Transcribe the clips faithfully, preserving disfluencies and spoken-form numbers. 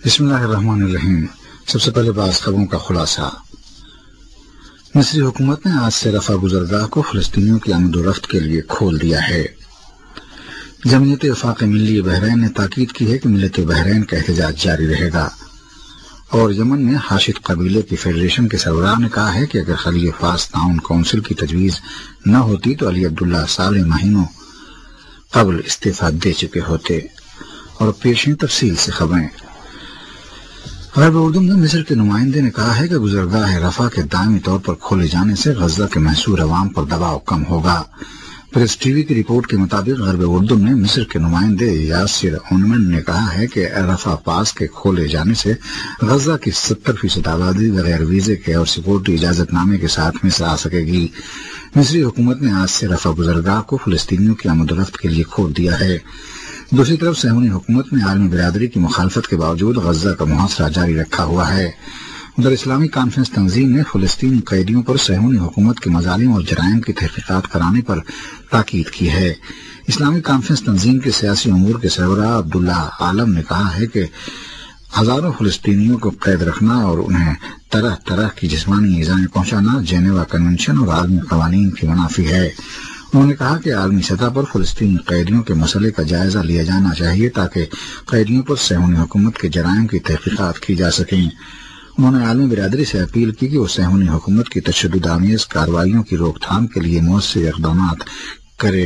بسم اللہ الرحمن الرحیم۔ سب سے پہلے بعض خبروں کا خلاصہ۔ مصری حکومت نے آج سے رفح گزرگاہ کو فلسطینیوں کی آمد و رفت کے لیے کھول دیا ہے۔ جمعیت وفاق ملی بحرین نے تاکید کی ہے کہ ملت بحرین کا احتجاج جاری رہے گا، اور یمن میں حاشد قبیلے کی فیڈریشن کے سربراہ نے کہا ہے کہ اگر خلیج فاس تعاون کونسل کی تجویز نہ ہوتی تو علی عبداللہ سال مہینوں قبل استعفیٰ دے چکے ہوتے۔ اور پیشیں تفصیل سے خبریں۔ غرب اردن میں مصر کے نمائندے نے کہا ہے کہ گزرگاہ رفح کے دائمی طور پر کھولے جانے سے غزہ کے محصور عوام پر دباؤ کم ہوگا۔ پریس ٹی وی کی رپورٹ کے مطابق غرب اردن میں مصر کے نمائندے یاسر اونمن نے کہا ہے کہ رفح پاس کے کھولے جانے سے غزہ کی ستر فیصد آبادی بغیر ویزے کے اور سیکورٹی اجازت نامے کے ساتھ مصر آ سکے گی۔ مصری حکومت نے آج سے رفح گزرگاہ کو فلسطینیوں کی آمد و رفت کے لیے کھول دیا ہے۔ دوسری طرف صہیونی حکومت نے عالمی برادری کی مخالفت کے باوجود غزہ کا محاصرہ جاری رکھا ہوا ہے۔ ادھر اسلامی کانفرنس تنظیم نے فلسطینی قیدیوں پر صہیونی حکومت کے مظالم اور جرائم کی تحقیقات کرانے پر تاکید کی ہے۔ اسلامی کانفرنس تنظیم کے سیاسی امور کے سربراہ عبداللہ عالم نے کہا ہے کہ ہزاروں فلسطینیوں کو قید رکھنا اور انہیں طرح طرح کی جسمانی ایذائیں پہنچانا جنیوا کنونشن اور عالمی قوانین کی منافی ہے۔ انہوں نے کہا کہ عالمی سطح پر فلسطینی قیدیوں کے مسئلے کا جائزہ لیا جانا چاہیے تاکہ قیدیوں پر صہیونی حکومت کے جرائم کی تحقیقات کی جا سکیں۔ انہوں نے عالمی برادری سے اپیل کی کہ وہ صہیونی حکومت کی تشدد آمیز کارروائیوں کی روک تھام کے لیے مؤثر اقدامات کرے۔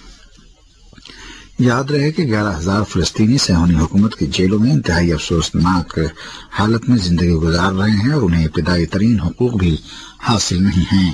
یاد رہے کہ گیارہ ہزار فلسطینی صہیونی حکومت کی جیلوں میں انتہائی افسوسناک حالت میں زندگی گزار رہے ہیں اور انہیں ابتدائی ترین حقوق بھی حاصل نہیں ہیں۔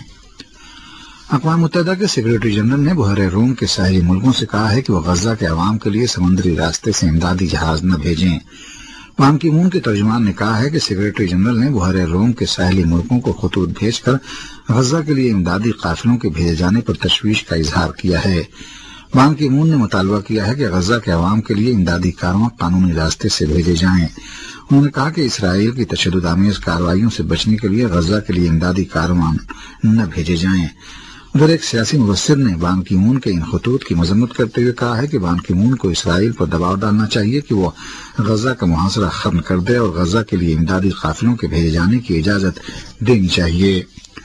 اقوام متحدہ کے سیکریٹری جنرل نے بحیرہ روم کے ساحلی ملکوں سے کہا ہے کہ وہ غزہ کے عوام کے لیے سمندری راستے سے امدادی جہاز نہ بھیجیں۔ بان کی مون کے ترجمان نے کہا ہے کہ سیکریٹری جنرل نے بحیرہ روم کے ساحلی ملکوں کو خطوط بھیج کر غزہ کے لیے امدادی قافلوں کے بھیجے جانے پر تشویش کا اظہار کیا ہے۔ بان کی مون نے مطالبہ کیا ہے کہ غزہ کے عوام کے لیے امدادی کاررواں قانونی راستے سے بھیجے جائیں۔ انہوں نے کہا کہ اسرائیل کی تشدد آمیز کارروائیوں سے بچنے کے لیے غزہ کے لیے امدادی کاررواں نہ بھیجے جائیں۔ ادھر ایک سیاسی مبصر نے بان کی مون کے ان خطوط کی مذمت کرتے ہوئے کہا ہے کہ بان کی مون کو اسرائیل پر دباؤ ڈالنا چاہیے کہ وہ غزہ کا محاصرہ ختم کر دے اور غزہ کے لیے امدادی قافلوں کے بھیجے جانے کی اجازت دینی چاہیے۔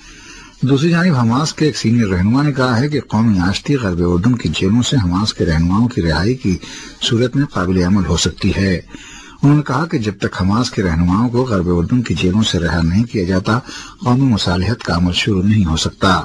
دوسری جانب حماس کے ایک سینئر رہنما نے کہا ہے کہ قومی آشتی غرب اردن کی جیلوں سے حماس کے رہنماؤں کی رہائی کی صورت میں قابل عمل ہو سکتی ہے۔ انہوں نے کہا کہ جب تک حماس کے رہنماؤں کو غرب اردن کی جیلوں سے رہا نہیں کیا جاتا قومی مصالحت کا عمل شروع نہیں ہو سکتا۔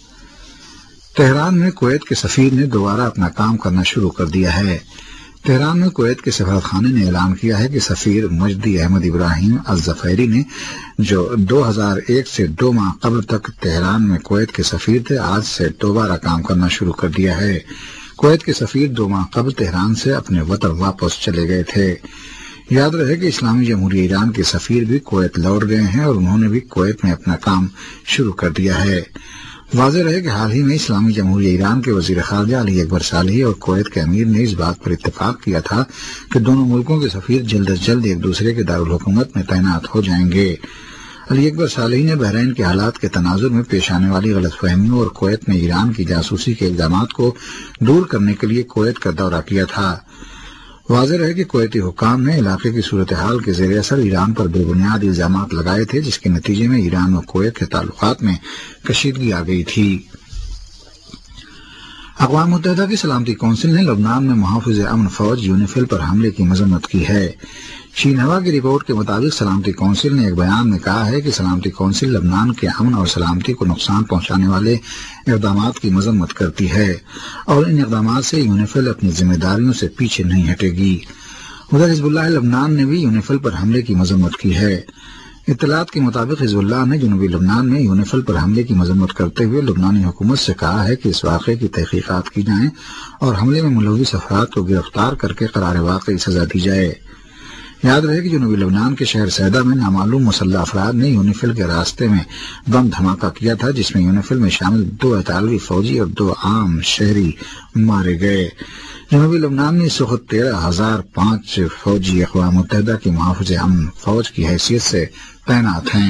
تہران میں کویت کے سفیر نے دوبارہ اپنا کام کرنا شروع کر دیا ہے۔ تہران میں کویت کے سفارت خانے نے اعلان کیا ہے کہ سفیر مجدی احمد ابراہیم الظفیری نے جو دو ہزار ایک سے دو ماہ قبل تک تہران میں کویت کے سفیر تھے آج سے دوبارہ کام کرنا شروع کر دیا ہے۔ کویت کے سفیر دو ماہ قبل تہران سے اپنے وطن واپس چلے گئے تھے۔ یاد رہے کہ اسلامی جمہوریہ ایران کے سفیر بھی کویت لوٹ گئے ہیں اور انہوں نے بھی کویت میں اپنا کام شروع کر دیا ہے۔ واضح رہے کہ حال ہی میں اسلامی جمہوریہ ایران کے وزیر خارجہ علی اکبر صالحی اور کویت کے امیر نے اس بات پر اتفاق کیا تھا کہ دونوں ملکوں کے سفیر جلد از جلد ایک دوسرے کے دارالحکومت میں تعینات ہو جائیں گے۔ علی اکبر صالحی نے بحرین کے حالات کے تناظر میں پیش آنے والی غلط فہمیوں اور کویت میں ایران کی جاسوسی کے الزامات کو دور کرنے کے لیے کویت کا دورہ کیا تھا۔ واضح رہے کہ کویتی حکام نے علاقے کی صورتحال کے زیر اثر ایران پر بے بنیاد الزامات لگائے تھے جس کے نتیجے میں ایران اور کویت کے تعلقات میں کشیدگی آ گئی تھی۔ اقوام متحدہ کی سلامتی کونسل نے لبنان میں محافظ امن فوج یونیفل پر حملے کی مذمت کی ہے۔ شینہوا کی رپورٹ کے مطابق سلامتی کونسل نے ایک بیان میں کہا ہے کہ سلامتی کونسل لبنان کے امن اور سلامتی کو نقصان پہنچانے والے اقدامات کی مذمت کرتی ہے اور ان اقدامات سے یونیفل اپنی ذمہ داریوں سے پیچھے نہیں ہٹے گی۔ ادھر حزب اللہ لبنان نے بھی یونیفل پر حملے کی مذمت کی ہے۔ اطلاعات کے مطابق حزب اللہ نے جنوبی لبنان میں یونیفل پر حملے کی مذمت کرتے ہوئے لبنانی حکومت سے کہا ہے کہ اس واقعے کی تحقیقات کی جائیں اور حملے میں ملوث افراد کو گرفتار کر کے قرار واقعی سزا دی جائے۔ یاد رہے کہ جنوبی لبنان کے شہر سیدہ میں نامعلوم مسلح افراد نے یونیفل کے راستے میں بم دھماکہ کیا تھا جس میں یونیفل میں شامل دو اطالوی فوجی اور دو عام شہری مارے گئے۔ جنوبی لبنان میں اس وقت تیرہ ہزار پانچ فوجی اقوام متحدہ کی محافظ امن فوج کی حیثیت سے تعینات ہیں۔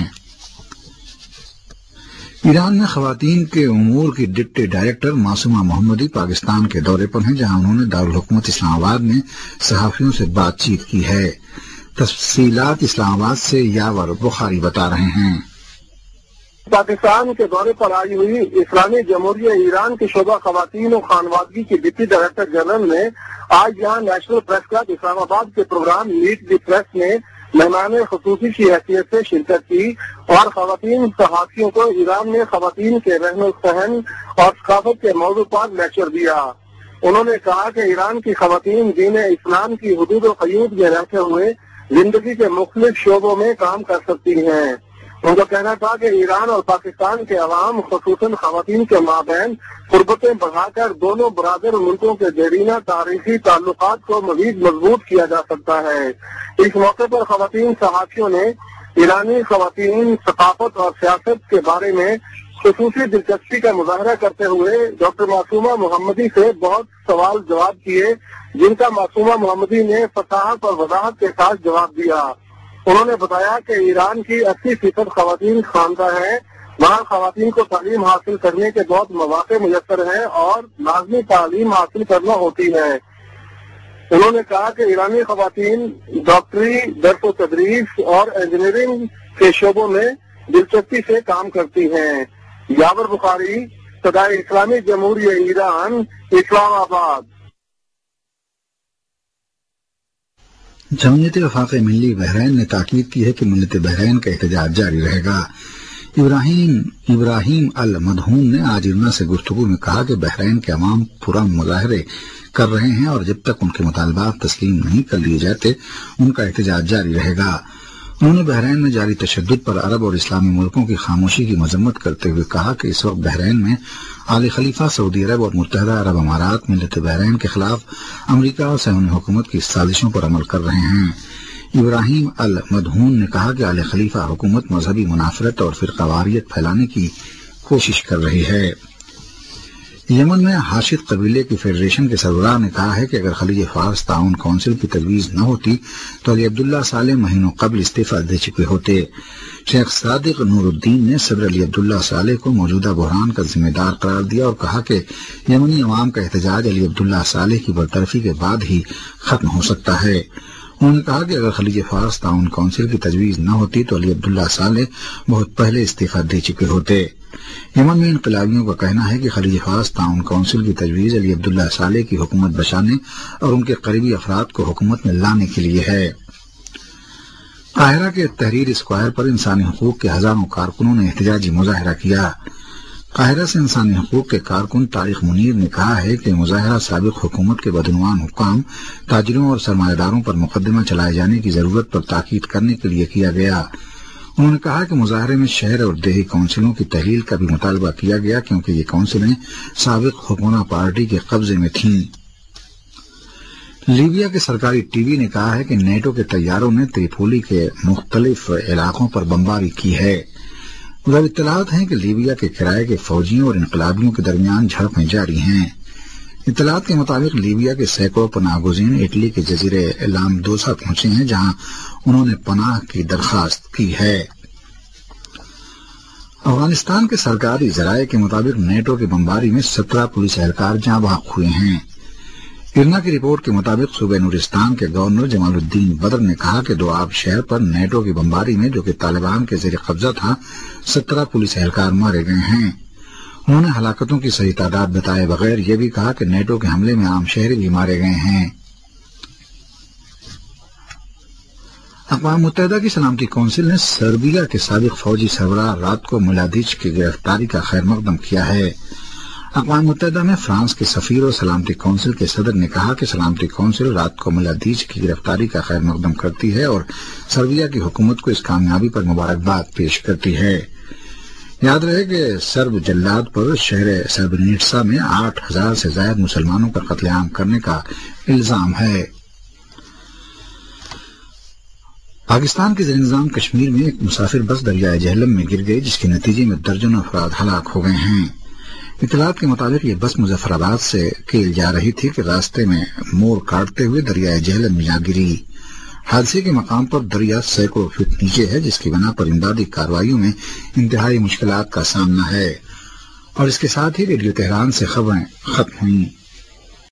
ایران میں خواتین کے امور کی ڈپٹی ڈائریکٹر معصومہ محمدی پاکستان کے دورے پر ہیں جہاں انہوں نے دارالحکومت اسلام آباد میں صحافیوں سے بات چیت کی ہے۔ تفصیلات اسلام آباد سے یاور بخاری بتا رہے ہیں۔ پاکستان کے دورے پر آئی ہوئی اسلامی جمہوریہ ایران کے شعبہ خواتین و خانوادگی کی ڈپٹی ڈائریکٹر جنرل نے آج یہاں نیشنل پریس کلب اسلام آباد کے پروگرام میٹ دی پریس میں مہمان خصوصی کی حیثیت سے شرکت کی اور خواتین صحافیوں کو ایران میں خواتین کے رہن و سہن اور ثقافت کے موضوع پر لیکچر دیا۔ انہوں نے کہا کہ ایران کی خواتین دین اسلام کی حدود و قیود میں رہتے ہوئے زندگی کے مختلف شعبوں میں کام کر سکتی ہیں۔ ان کا کہنا تھا کہ ایران اور پاکستان کے عوام خصوصاً خواتین کے مابین قربتیں بڑھا کر دونوں برادر ملکوں کے دیرینہ تاریخی تعلقات کو مزید مضبوط کیا جا سکتا ہے۔ اس موقع پر خواتین صحافیوں نے ایرانی خواتین ثقافت اور سیاست کے بارے میں خصوصی دلچسپی کا مظاہرہ کرتے ہوئے ڈاکٹر معصومہ محمدی سے بہت سوال جواب کیے، جن کا معصومہ محمدی نے فصاحت اور وضاحت کے ساتھ جواب دیا۔ انہوں نے بتایا کہ ایران کی اسی فیصد خواتین خواندہ ہیں، وہاں خواتین کو تعلیم حاصل کرنے کے بہت مواقع میسر ہیں اور لازمی تعلیم حاصل کرنا ہوتی ہے۔ انہوں نے کہا کہ ایرانی خواتین ڈاکٹری، درس و تدریس اور انجینئرنگ کے شعبوں میں دلچسپی سے کام کرتی ہیں۔ یاور بخاری، صدائے اسلامی جمہوریہ ایران، اسلام آباد۔ جمعیت وفاق ملی بحرین نے تاکید کی ہے کہ ملت بحرین کا احتجاج جاری رہے گا۔ ابراہیم ابراہیم المدہون نے آج ارنا سے گفتگو میں کہا کہ بحرین کے عوام پرامن مظاہرے کر رہے ہیں اور جب تک ان کے مطالبات تسلیم نہیں کر لیے جاتے ان کا احتجاج جاری رہے گا۔ انہوں نے بحرین میں جاری تشدد پر عرب اور اسلامی ملکوں کی خاموشی کی مذمت کرتے ہوئے کہا کہ اس وقت بحرین میں آل خلیفہ سعودی عرب اور متحدہ عرب امارات ملت بحرین کے خلاف امریکہ اور صہیونی حکومت کی سازشوں پر عمل کر رہے ہیں۔ ابراہیم المدہون نے کہا کہ آل خلیفہ حکومت مذہبی منافرت اور فرقہ واریت پھیلانے کی کوشش کر رہی ہے۔ یمن میں حاشد قبیلے کی فیڈریشن کے سربراہ نے کہا ہے کہ اگر خلیج فارس تعاون کونسل کی تجویز نہ ہوتی تو علی عبداللہ صالح مہینوں قبل استعفیٰ دے چکے ہوتے۔ شیخ صادق نور الدین نے صدر علی عبداللہ صالح کو موجودہ بحران کا ذمہ دار قرار دیا اور کہا کہ یمنی عوام کا احتجاج علی عبداللہ صالح کی برطرفی کے بعد ہی ختم ہو سکتا ہے۔ انہوں نے کہا کہ اگر خلیج فارس تعاون کونسل کی تجویز نہ ہوتی تو علی عبداللہ صالح بہت پہلے استعفیٰ دے چکے ہوتے۔ یمن میں انقلابیوں کا کہنا ہے کہ خلیج فارس تعاون کونسل کی تجویز علی عبداللہ صالح کی حکومت بچانے اور ان کے قریبی افراد کو حکومت میں لانے کے لیے ہے۔ قاہرہ کے تحریر اسکوائر پر انسانی حقوق کے ہزاروں کارکنوں نے احتجاجی مظاہرہ کیا۔ قاہرہ سے انسانی حقوق کے کارکن طارق منیر نے کہا ہے کہ مظاہرہ سابق حکومت کے بدعنوان حکام، تاجروں اور سرمایہ داروں پر مقدمہ چلائے جانے کی ضرورت پر تاکید کرنے کے لیے کیا گیا۔ انہوں نے کہا کہ مظاہرے میں شہر اور دیہی کونسلوں کی تحلیل کا بھی مطالبہ کیا گیا کیونکہ یہ کونسلیں سابق حکمراں پارٹی کے قبضے میں تھیں۔ لیبیا کے سرکاری ٹی وی نے کہا ہے کہ نیٹو کے طیاروں نے تریپولی کے مختلف علاقوں پر بمباری کی ہے۔ مطلب اطلاعات ہیں کہ لیبیا کے کرائے کے فوجیوں اور انقلابیوں کے درمیان جھڑپیں جاری ہیں۔ اطلاعات کے مطابق لیبیا کے سینکڑوں پناہ گزین اٹلی کے جزیرے لامپدوسا پہنچے ہیں جہاں انہوں نے پناہ کی درخواست کی ہے۔ افغانستان کے سرکاری ذرائع کے مطابق نیٹو کی بمباری میں سترہ پولیس اہلکار جاں بحق ہوئے ہیں۔ ارنا کی رپورٹ کے مطابق صوبہ نورستان کے گورنر جمال الدین بدر نے کہا کہ دوآب شہر پر نیٹو کی بمباری میں جو کہ طالبان کے زیر قبضہ تھا سترہ پولیس اہلکار مارے گئے ہیں۔ انہوں نے ہلاکتوں کی صحیح تعداد بتائے بغیر یہ بھی کہا کہ نیٹو کے حملے میں عام شہری بھی مارے گئے ہیں۔ اقوام متحدہ کی سلامتی کونسل نے سربیا کے سابق فوجی سربراہ رات کو ملادیچ کی گرفتاری کا خیر مقدم کیا ہے۔ اقوام متحدہ میں فرانس کے سفیر اور سلامتی کونسل کے صدر نے کہا کہ سلامتی کونسل رات کو ملادیچ کی گرفتاری کا خیر مقدم کرتی ہے اور سربیا کی حکومت کو اس کامیابی پر مبارکباد پیش کرتی ہے۔ یاد رہے کہ سرب جلاد پر شہر سربنیٹسا میں آٹھ ہزار سے زائد مسلمانوں کا قتل عام کرنے کا الزام ہے۔ پاکستان کے زیر انتظام کشمیر میں ایک مسافر بس دریائے جہلم میں گر گئی جس کے نتیجے میں درجنوں افراد ہلاک ہو گئے ہیں۔ اطلاعات کے مطابق یہ بس مظفر آباد سے کیل جا رہی تھی کہ راستے میں موڑ کاٹتے ہوئے دریائے جہلم میں جا گری۔ حادثے کے مقام پر دریا سینکڑوں فٹ نیچے ہے جس کی بنا پر امدادی کارروائیوں میں انتہائی مشکلات کا سامنا ہے۔ اور اس کے ساتھ ہی ریڈیو تہران سے خبریں ختم ہوئیں۔